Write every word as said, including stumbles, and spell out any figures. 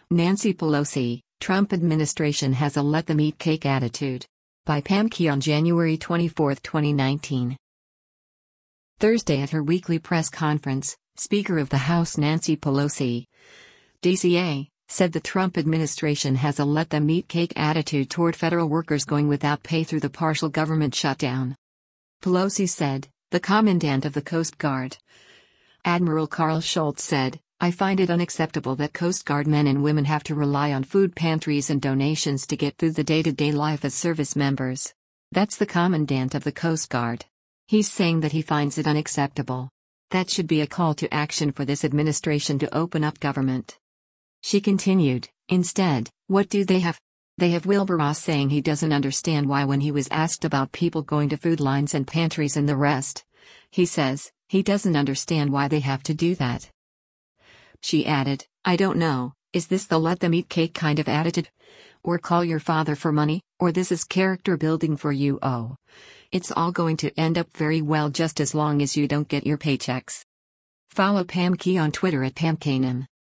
Nancy Pelosi, Trump administration has a let them eat cake attitude. By Pam Key on January twenty-fourth, twenty nineteen. Thursday at her weekly press conference, Speaker of the House Nancy Pelosi, D C A, said the Trump administration has a let them eat cake attitude toward federal workers going without pay through the partial government shutdown. Pelosi said, "The Commandant of the Coast Guard, Admiral Carl Schultz, said, I find it unacceptable that Coast Guard men and women have to rely on food pantries and donations to get through the day-to-day life as service members. That's the Commandant of the Coast Guard. He's saying that he finds it unacceptable. That should be a call to action for this administration to open up government." She continued, "Instead, what do they have? They have Wilbur Ross saying he doesn't understand why when he was asked about people going to food lines and pantries and the rest. He says, he doesn't understand why they have to do that." She added, "I don't know, is this the let them eat cake kind of attitude? Or call your father for money, or this is character building for you? Oh. It's all going to end up very well just as long as you don't get your paychecks." Follow Pam Key on Twitter at Pam Kanem.